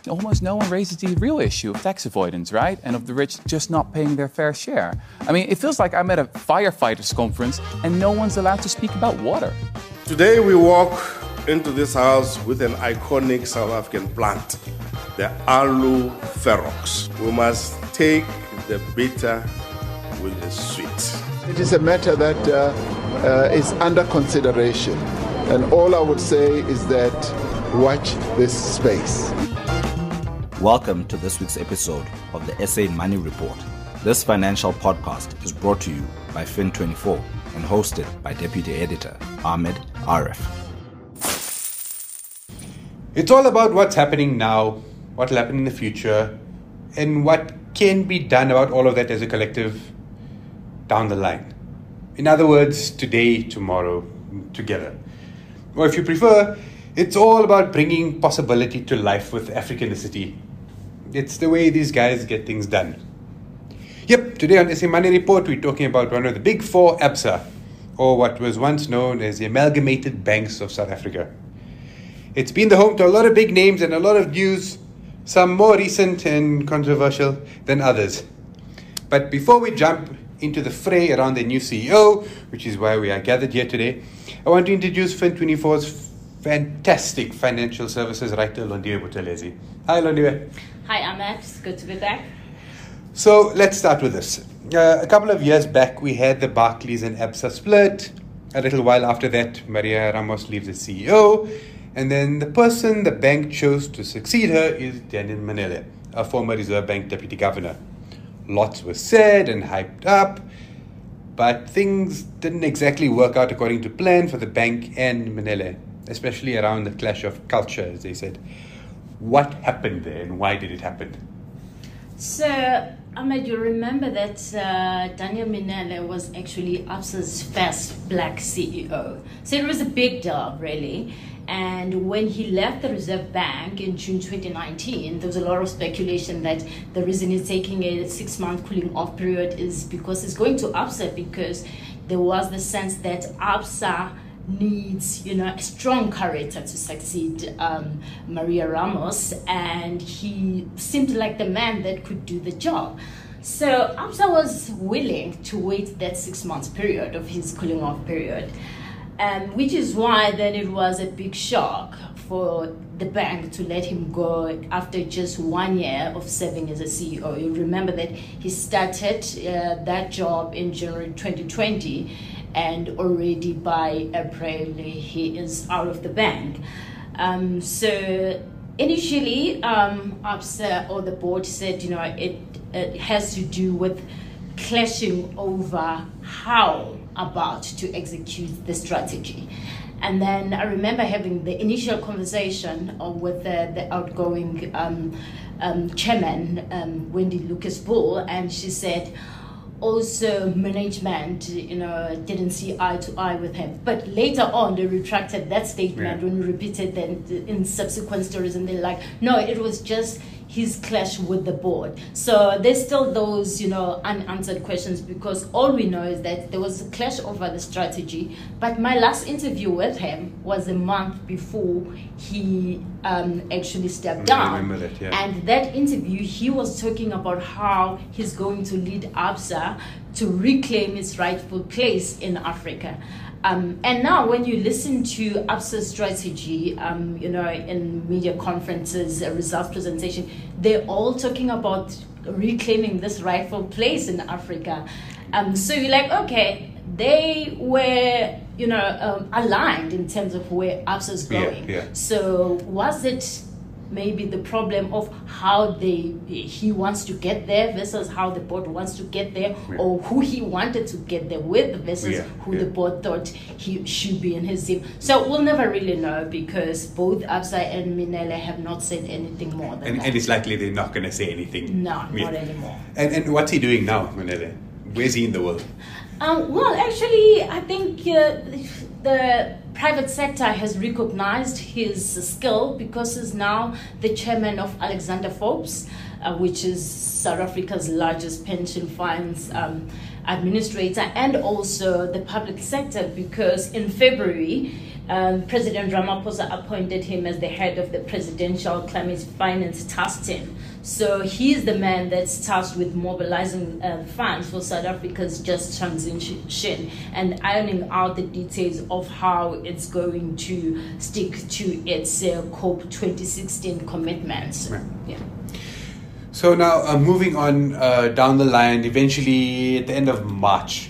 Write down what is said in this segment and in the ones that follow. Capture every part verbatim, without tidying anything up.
almost no one raises the real issue of tax avoidance, right? And of the rich just not paying their fair share. I mean, it feels like I'm at a firefighters conference and no one's allowed to speak about water. Today we walk into this house with an iconic South African plant, the Aloe Ferox. We must take the bitter with the sweet. It is a matter that uh, uh, is under consideration. And all I would say is that watch this space. Welcome to this week's episode of the S A Money Report. This financial podcast is brought to you by Fin twenty-four and hosted by Deputy Editor Ahmed Arif. It's all about what's happening now, what will happen in the future, and what can be done about all of that as a collective down the line. In other words, today, tomorrow, together. Or if you prefer, it's all about bringing possibility to life with Africanicity. It's the way these guys get things done. Yep, today on S A Money Report, we're talking about one of the big four, ABSA, or what was once known as the Amalgamated Banks of South Africa. It's been the home to a lot of big names and a lot of news, some more recent and controversial than others. But before we jump into the fray around the new C E O, which is why we are gathered here today, I want to introduce Fin twenty-four's fantastic financial services writer, Londiwe Buthelezi. Hi, Londiwe. Hi, Ahmed. It's good to be back. So let's start with this. Uh, a couple of years back, we had the Barclays and ABSA split. A little while after that, Maria Ramos leaves as C E O. And then the person the bank chose to succeed her is Daniel Mminele, a former Reserve Bank Deputy Governor. Lots was said and hyped up, but things didn't exactly work out according to plan for the bank and Mminele, especially around the clash of culture, as they said. What happened there and why did it happen? So, Ahmed, you remember that uh, Daniel Mminele was actually ABSA's first black C E O. So it was a big deal, really. And when he left the Reserve Bank in June twenty nineteen, there was a lot of speculation that the reason he's taking a six-month cooling-off period is because he's going to ABSA, because there was the sense that ABSA needs, you know, a strong character to succeed um, Maria Ramos, and he seemed like the man that could do the job. So ABSA was willing to wait that six-month period of his cooling-off period. Um, which is why then it was a big shock for the bank to let him go after just one year of serving as a C E O. You remember that he started uh, that job in January twenty twenty, and already by April he is out of the bank. Um, so initially, um, ABSA or the board said, you know, it, it has to do with clashing over how about to execute the strategy. And then I remember having the initial conversation uh, with the, the outgoing um, um, chairman, um, Wendy Lucas Bull, and she said also management, you know, didn't see eye to eye with him. But later on, they retracted that statement yeah. when we repeated them in subsequent stories, and they're like, no, it was just his clash with the board. So there's still those, you know, unanswered questions, because all we know is that there was a clash over the strategy. But my last interview with him was a month before he um, actually stepped down. I remember that, yeah. And that interview, he was talking about how he's going to lead ABSA to reclaim its rightful place in Africa. Um, and now when you listen to ABSA's strategy, um, you know, in media conferences, a results presentation, they're all talking about reclaiming this rightful place in Africa. Um, so you're like, okay, they were, you know, um, aligned in terms of where ABSA's going. Yeah, yeah. So was it maybe the problem of how they he wants to get there versus how the board wants to get there, yeah. or who he wanted to get there with versus yeah, who yeah. the board thought he should be in his team? So we'll never really know, because both ABSA and Mminele have not said anything more than and, that. And it's likely they're not going to say anything. No, yeah. not anymore. And, and what's he doing now, Mminele? Where's he in the world? Um, well, actually, I think uh, the private sector has recognized his skill, because he's now the chairman of Alexander Forbes, uh, which is South Africa's largest pension funds um, administrator, and also the public sector, because in February Um, President Ramaphosa appointed him as the head of the Presidential Climate Finance Task Team. So he's the man that's tasked with mobilizing uh, funds for South Africa's just transition and ironing out the details of how it's going to stick to its uh, COP twenty sixteen commitments. Right. Yeah. So now, uh, moving on uh, down the line, eventually at the end of March,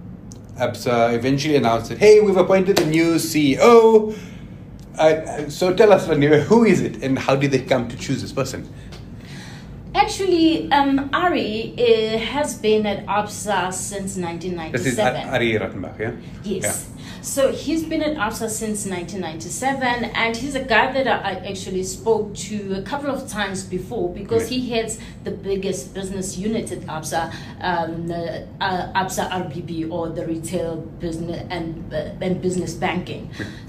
Absa eventually announced that, hey, we've appointed a new C E O. Uh, so tell us, Vanira, who is it and how did they come to choose this person? Actually, um, Ari uh, has been at Absa since nineteen ninety-seven. This is Ari Rattenbach, yeah? Yes. Yeah. So he's been at Absa since nineteen ninety-seven, and he's a guy that I actually spoke to a couple of times before because Yeah. he heads the biggest business unit at Absa, um, uh, uh, Absa R B B, or the retail business and uh, and business banking.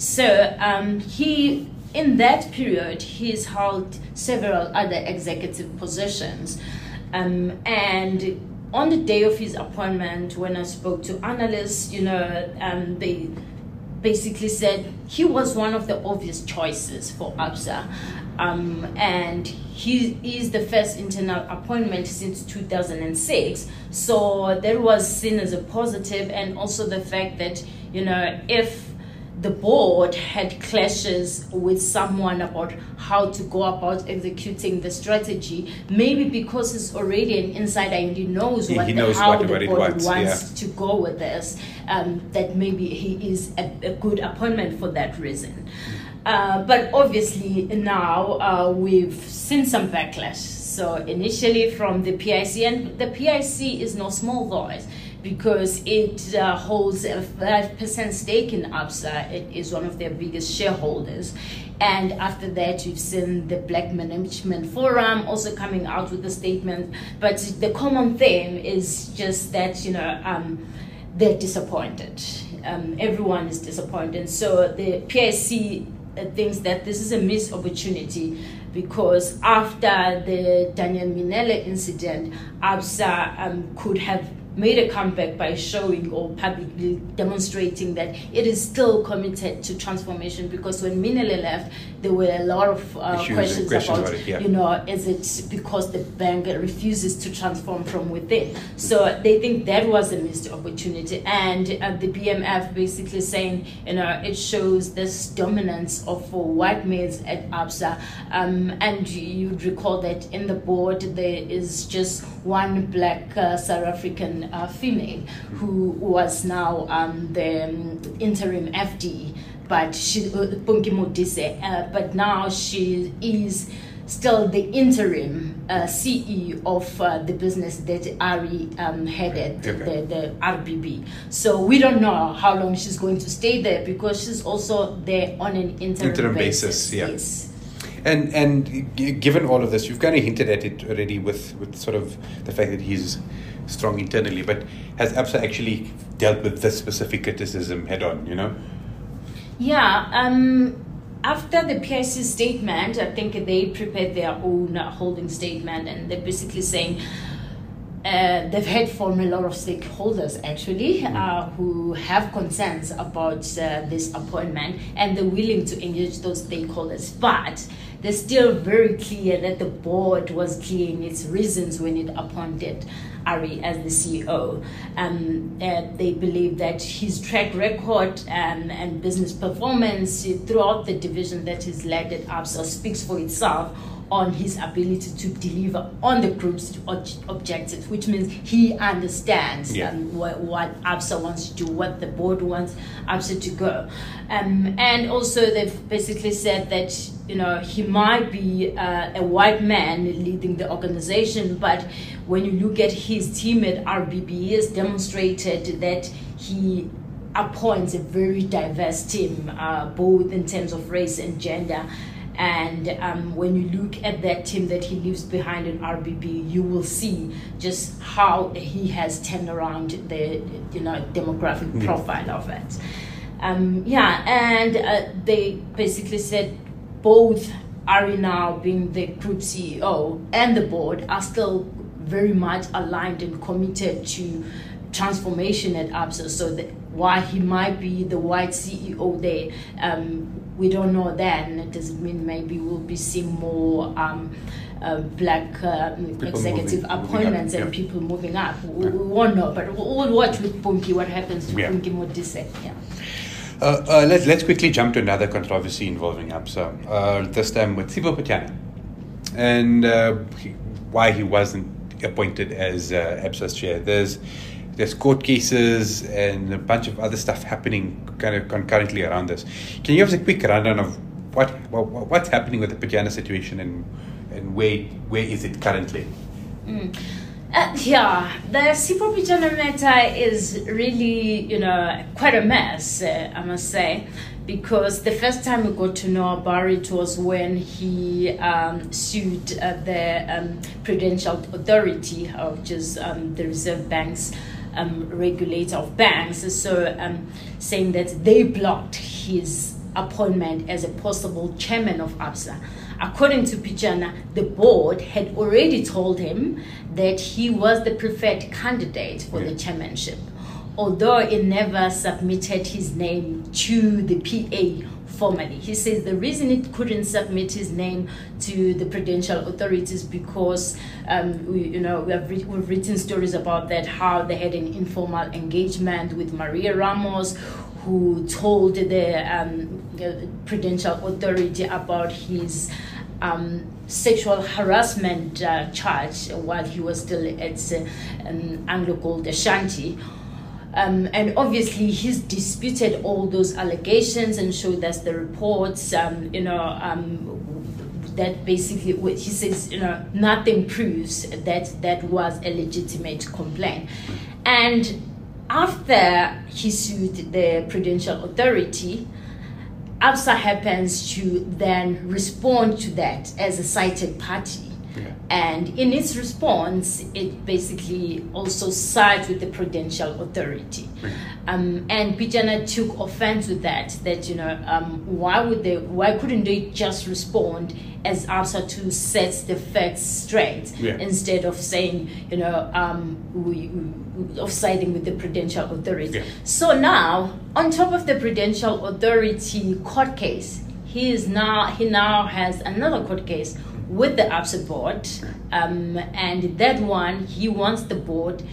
So um, he. In that period, he's held several other executive positions. Um, and on the day of his appointment, when I spoke to analysts, you know, um, they basically said he was one of the obvious choices for Absa. Um, and he is the first internal appointment since two thousand six. So that was seen as a positive, and also the fact that, you know, if the board had clashes with someone about how to go about executing the strategy, maybe because he's already an insider and he knows, He- what he the, knows how what- the what it board wants, wants yeah. to go with this, um, that maybe he is a, a good appointment for that reason. Uh, but obviously now uh, we've seen some backlash. So initially from the P I C, and the P I C is no small voice, because it uh, holds a five percent stake in Absa. It is one of their biggest shareholders. And after that, you've seen the Black Management Forum also coming out with a statement. But the common theme is just that, you know, um, they're disappointed. Um, everyone is disappointed. So the P I C uh, thinks that this is a missed opportunity, because after the Daniel Minele incident, Absa um, could have made a comeback by showing or publicly demonstrating that it is still committed to transformation, because when Minele left, there were a lot of uh, Issues and questions, questions about, about it, yeah. you know, is it because the bank refuses to transform from within? So they think that was a missed opportunity. And uh, the B M F basically saying, you know, it shows this dominance of uh, white males at Absa. Um, and you'd recall that in the board, there is just one black uh, South African uh, female who was now um, the um, interim F D, but she, uh, Punki Modise, uh, but now she is still the interim uh, C E O of uh, the business that Ari um, headed, Okay. the, the R B B. So we don't know how long she's going to stay there, because she's also there on an interim, Interim basis, yeah. Yes. And and g- given all of this, you've kind of hinted at it already with, with sort of the fact that he's strong internally, but has Absa actually dealt with this specific criticism head on, you know? Yeah, um, after the P I C statement, I think they prepared their own uh, holding statement, and they're basically saying uh, they've heard from a lot of stakeholders actually uh, who have concerns about uh, this appointment, and they're willing to engage those stakeholders. But they're still very clear that the board was clear in its reasons when it appointed Ari as the C E O. Um, uh, they believe that his track record um, and business performance throughout the division that he's led at Absa speaks for itself on his ability to deliver on the group's ob- objectives, which means he understands Yeah. um, what, what Absa wants to do, what the board wants Absa to go. Um, and also they've basically said that, you know, he might be uh, a white man leading the organization, but when you look at his team at R B B, he has demonstrated that he appoints a very diverse team, uh, both in terms of race and gender. And um, when you look at that team that he leaves behind in R B B, you will see just how he has turned around the, you know, demographic Yeah. profile of it. Um, yeah, and uh, they basically said both Ari now being the group C E O and the board are still very much aligned and committed to transformation at Absa. So the why he might be the white C E O there. Um, we don't know then. It doesn't mean maybe we'll be seeing more um, uh, black uh, executive moving, appointments moving and yeah. people moving up. We, we won't know, but we'll watch with Punki what happens to Yeah. Punki Modise. Yeah. Uh, uh, let's, let's quickly jump to another controversy involving Absa, uh, this time with Sipho Pitjana, and uh, he, why he wasn't appointed as uh, Absa's chair. There's there's court cases and a bunch of other stuff happening kind of concurrently around this. Can you give us a quick rundown of what, what what's happening with the Pitjana situation and and where where is it currently? Mm. Uh, yeah, the Sipho Pitjana matter is really, you know, quite a mess, uh, I must say, because the first time we got to know about it was when he um, sued uh, the um, Prudential Authority, uh, which is um, the Reserve Bank's um, regulator of banks, so um, saying that they blocked his appointment as a possible chairman of Absa. According to Pitjana, the board had already told him that he was the preferred candidate for yeah. the chairmanship, although it never submitted his name to the P A formally. He says the reason it couldn't submit his name to the Prudential authorities because um, we, you know, we have re- we've written stories about that, how they had an informal engagement with Maria Ramos, who told the, um, the Prudential Authority about his um, sexual harassment uh, charge while he was still at uh, um, Anglo Gold Ashanti. Um, and obviously he's disputed all those allegations and showed us the reports, um, you know, um, that basically he says, you know, nothing proves that that was a legitimate complaint. And after he sued the Prudential Authority, Absa happens to then respond to that as a cited party. Yeah. And in its response, it basically also sides with the Prudential Authority. Yeah. Um, and Pitjana took offense with that, that, you know, um, why would they, why couldn't they just respond as Absa to set the facts straight Yeah. instead of saying, you know, um, we, we, of siding with the Prudential Authority. Yeah. So now, on top of the Prudential Authority court case, he is now he now has another court case with the Absa board, um, and that one he wants the board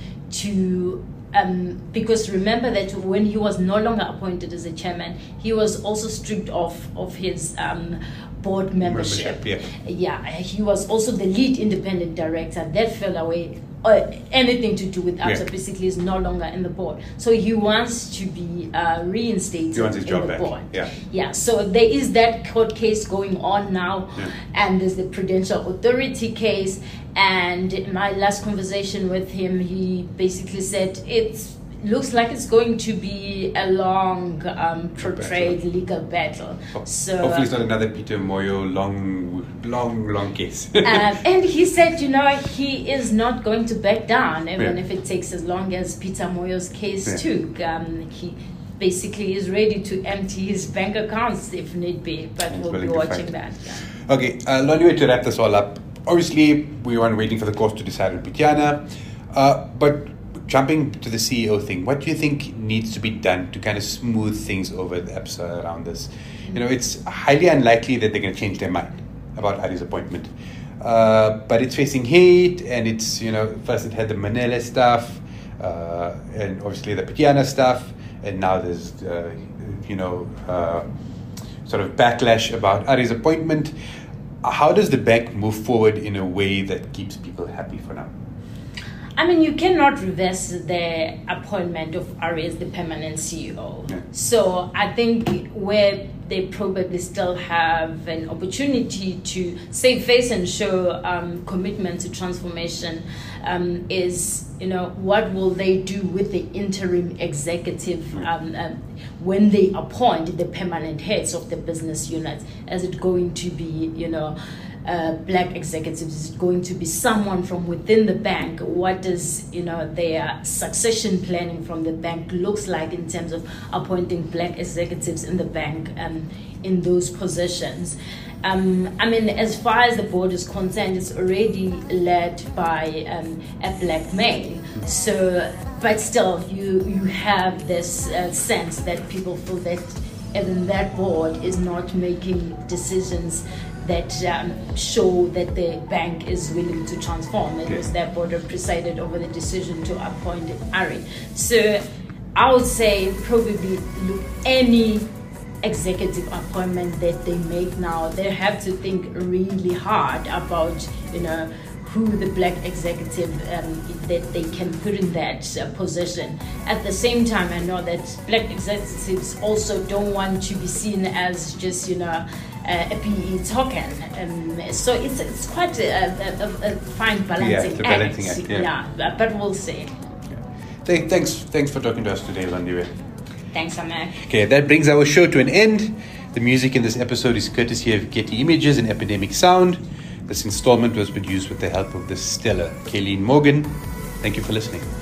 to. Um, because remember that when he was no longer appointed as a chairman, he was also stripped off of his um, board membership. membership yeah. yeah, he was also the lead independent director. That fell away. Uh, anything to do with Absa Yeah. basically is no longer in the board. So he wants to be uh, reinstated He wants his in job the back. board. Yeah. Yeah, so there is that court case going on now, Yeah. and there's the Prudential Authority case. And in my last conversation with him, he basically said it looks like it's going to be a long, um, portrayed Battle. legal battle. So Hopefully it's not another Peter Moyo long, long, long case. um, and he said, you know, he is not going to back down, even Yeah. if it takes as long as Peter Moyo's case Yeah. took. Um, he basically is ready to empty his bank accounts if need be, but He's we'll be willing to watching fight. that. Yeah. Okay, uh, lonely way to wrap this all up. Obviously, we weren't waiting for the court to decide on Pitjana, uh, but jumping to the C E O thing, what do you think needs to be done to kind of smooth things over at Absa around this? You know, it's highly unlikely that they're going to change their mind about Ari's appointment. Uh, but it's facing hate, and it's, you know, first it had the Manila stuff, uh, and obviously the Pitjana stuff, and now there's, uh, you know, uh, sort of backlash about Ari's appointment. How does the bank move forward in a way that keeps people happy for now? I mean, you cannot reverse the appointment of Ari as the permanent C E O. Yeah. So I think where they probably still have an opportunity to save face and show um, commitment to transformation um, is, you know, what will they do with the interim executive um, um, when they appoint the permanent heads of the business units? Is it going to be, you know, Uh, black executives? Is it going to be someone from within the bank? What does, you know, their succession planning from the bank looks like in terms of appointing black executives in the bank um, in those positions? Um, I mean, as far as the board is concerned, it's already led by um, a black male. So but still, you you have this uh, sense that people feel that even that board is not making decisions that um, show that the bank is willing to transform. It was that board that presided over the decision to appoint Ari. So I would say probably look any executive appointment that they make now, they have to think really hard about, you know, who the black executive um, that they can put in that uh, position. At the same time, I know that black executives also don't want to be seen as just, you know, uh, a P E token. Um, so it's it's quite a, a, a fine balancing yeah, it's a balancing act. act yeah. yeah, but we'll see. Yeah. Thanks, thanks for talking to us today, Landiwe. Thanks, Ahmed. Okay, that brings our show to an end. The music in this episode is courtesy of Getty Images and Epidemic Sound. This installment was produced with the help of the stellar Kayleen Morgan. Thank you for listening.